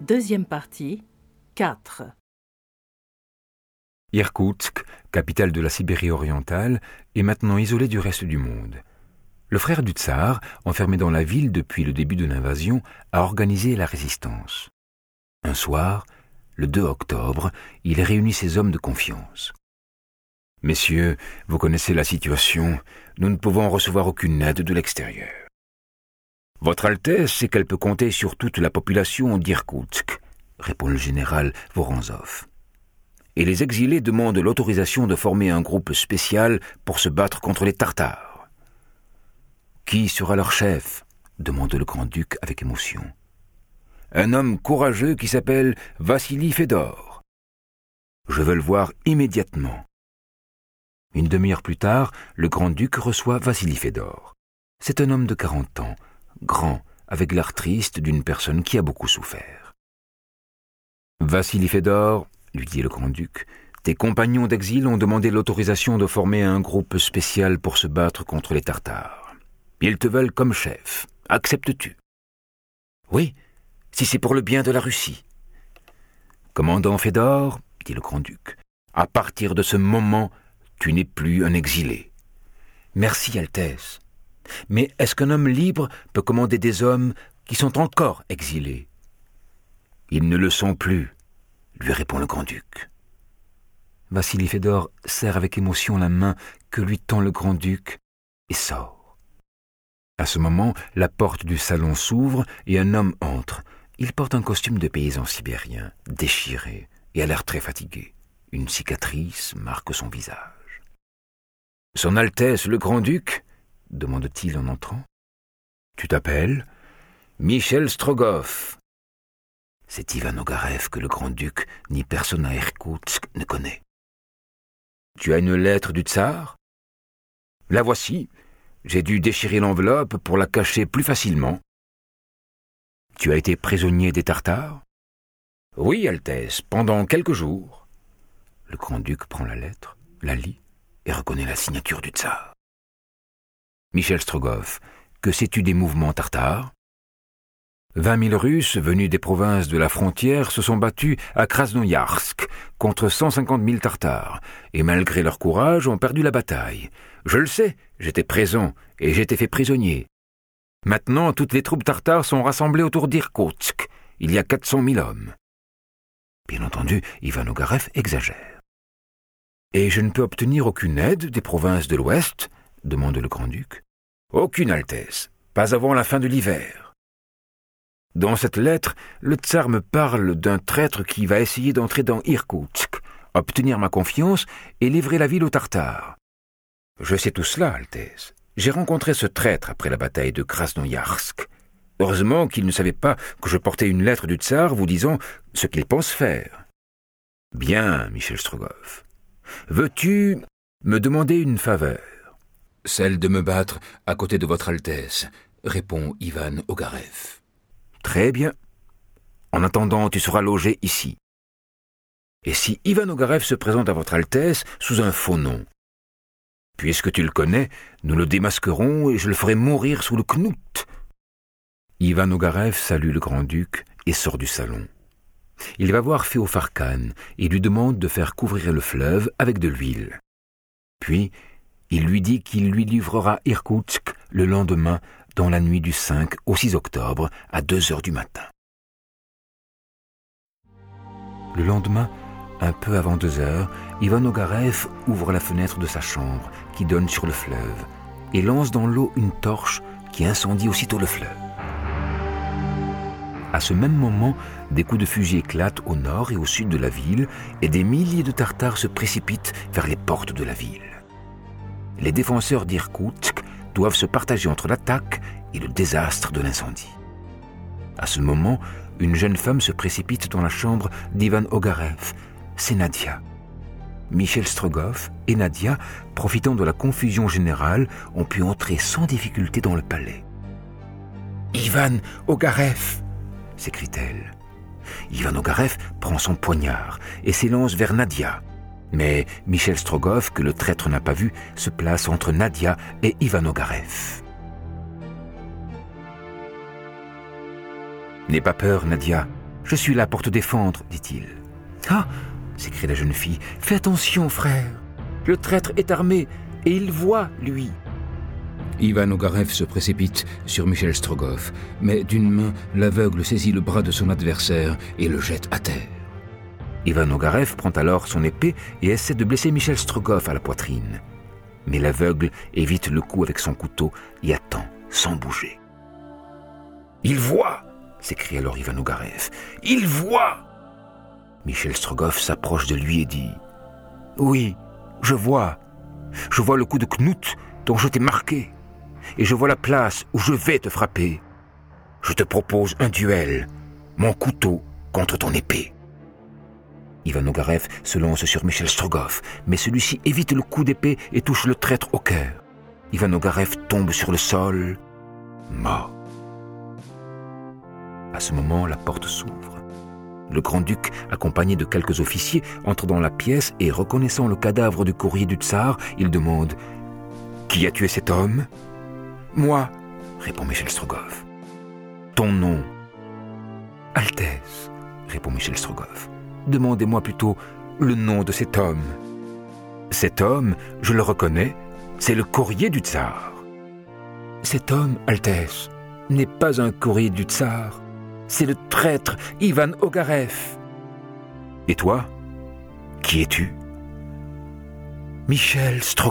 Deuxième partie, 4. Irkoutsk, capitale de la Sibérie orientale, est maintenant isolée du reste du monde. Le frère du tsar, enfermé dans la ville depuis le début de l'invasion, a organisé la résistance. Un soir, le 2 octobre, il réunit ses hommes de confiance. « Messieurs, vous connaissez la situation, nous ne pouvons recevoir aucune aide de l'extérieur. Votre Altesse sait qu'elle peut compter sur toute la population d'Irkoutsk, répond le général Voronzov. Et les exilés demandent l'autorisation de former un groupe spécial pour se battre contre les Tartares. Qui sera leur chef ? Demande le grand-duc avec émotion. Un homme courageux qui s'appelle Vassili Fedor. Je veux le voir immédiatement. Une demi-heure plus tard, le grand-duc reçoit Vassili Fedor. C'est un homme de 40 ans, grand, avec l'air triste d'une personne qui a beaucoup souffert. Vassili Fedor, lui dit le grand-duc, tes compagnons d'exil ont demandé l'autorisation de former un groupe spécial pour se battre contre les Tartares. Ils te veulent comme chef. Acceptes-tu ? Oui, si c'est pour le bien de la Russie. Commandant Fedor, dit le grand-duc, à partir de ce moment, tu n'es plus un exilé. Merci, Altesse. Mais est-ce qu'un homme libre peut commander des hommes qui sont encore exilés ? Ils ne le sont plus, lui répond le grand-duc. Vassili Fedor serre avec émotion la main que lui tend le grand-duc et sort. À ce moment, la porte du salon s'ouvre et un homme entre. Il porte un costume de paysan sibérien, déchiré et a l'air très fatigué. Une cicatrice marque son visage. « Son Altesse le grand-duc ?» demande-t-il en entrant. « Tu t'appelles ?»« Michel Strogoff. » C'est Ivan Ogarev que le grand-duc ni personne à Irkoutsk ne connaît. « Tu as une lettre du tsar ?»« La voici. J'ai dû déchirer l'enveloppe pour la cacher plus facilement. »« Tu as été prisonnier des Tartares ?»« Oui, Altesse, pendant quelques jours. » Le grand-duc prend la lettre, la lit et reconnaît la signature du tsar. « Michel Strogoff, que sais-tu des mouvements tartares ? 20 000 Russes venus des provinces de la frontière se sont battus à Krasnoïarsk contre 150 000 Tartares et malgré leur courage ont perdu la bataille. Je le sais, j'étais présent et j'étais fait prisonnier. Maintenant, toutes les troupes tartares sont rassemblées autour d'Irkoutsk. Il y a 400 000 hommes. » Bien entendu, Ivan Ogarev exagère. « Et je ne peux obtenir aucune aide des provinces de l'Ouest ?» demande le grand-duc. « Aucune, Altesse, pas avant la fin de l'hiver. » Dans cette lettre, le tsar me parle d'un traître qui va essayer d'entrer dans Irkoutsk, obtenir ma confiance et livrer la ville aux Tartares. Je sais tout cela, Altesse. J'ai rencontré ce traître après la bataille de Krasnoïarsk. Heureusement qu'il ne savait pas que je portais une lettre du tsar vous disant ce qu'il pense faire. Bien, Michel Strogoff. Veux-tu me demander une faveur ? Celle de me battre à côté de votre Altesse, répond Ivan Ogarev. Très bien. En attendant, tu seras logé ici. Et si Ivan Ogarev se présente à votre Altesse sous un faux nom ? Puisque tu le connais, nous le démasquerons et je le ferai mourir sous le knout. Ivan Ogarev salue le grand-duc et sort du salon. Il va voir Féofar Khan et lui demande de faire couvrir le fleuve avec de l'huile. Puis, il lui dit qu'il lui livrera Irkoutsk le lendemain dans la nuit du 5 au 6 octobre à 2 heures du matin. Le lendemain, un peu avant 2 heures, Ivan Ogarev ouvre la fenêtre de sa chambre qui donne sur le fleuve et lance dans l'eau une torche qui incendie aussitôt le fleuve. À ce même moment, des coups de fusil éclatent au nord et au sud de la ville et des milliers de Tartares se précipitent vers les portes de la ville. Les défenseurs d'Irkoutsk doivent se partager entre l'attaque et le désastre de l'incendie. À ce moment, une jeune femme se précipite dans la chambre d'Ivan Ogarev. C'est Nadia. Michel Strogoff et Nadia, profitant de la confusion générale, ont pu entrer sans difficulté dans le palais. « Ivan Ogarev !» s'écrie-t-elle. Ivan Ogarev prend son poignard et s'élance vers Nadia. Mais Michel Strogoff, que le traître n'a pas vu, se place entre Nadia et Ivan Ogarev. « N'aie pas peur, Nadia, Je suis là pour te défendre, dit-il. « Ah !» s'écrie la jeune fille. « Fais attention, frère. Le traître est armé et il voit, lui. » Ivan Ogarev se précipite sur Michel Strogoff, mais d'une main, l'aveugle saisit le bras de son adversaire et le jette à terre. Ivan Ogarev prend alors son épée et essaie de blesser Michel Strogoff à la poitrine. Mais l'aveugle évite le coup avec son couteau et attend, sans bouger. « Il voit !» s'écrie alors Ivan Ogarev. « Il voit !» Michel Strogoff s'approche de lui et dit « Oui, je vois. Je vois le coup de Knut dont je t'ai marqué. Et je vois la place où je vais te frapper. Je te propose un duel, mon couteau contre ton épée. » Ivan Ogarev se lance sur Michel Strogoff, mais celui-ci évite le coup d'épée et touche le traître au cœur. Ivan Ogarev tombe sur le sol, mort. À ce moment, la porte s'ouvre. Le grand-duc, accompagné de quelques officiers, entre dans la pièce et, reconnaissant le cadavre du courrier du tsar, il demande « Qui a tué cet homme ?»« Moi », répond Michel Strogoff. « Ton nom ?»« Altesse », répond Michel Strogoff. « Demandez-moi plutôt le nom de cet homme. »« Cet homme, je le reconnais, c'est le courrier du tsar. »« Cet homme, Altesse, n'est pas un courrier du tsar. C'est le traître Ivan Ogarev. »« Et toi, qui es-tu ?»« Michel Strogoff. »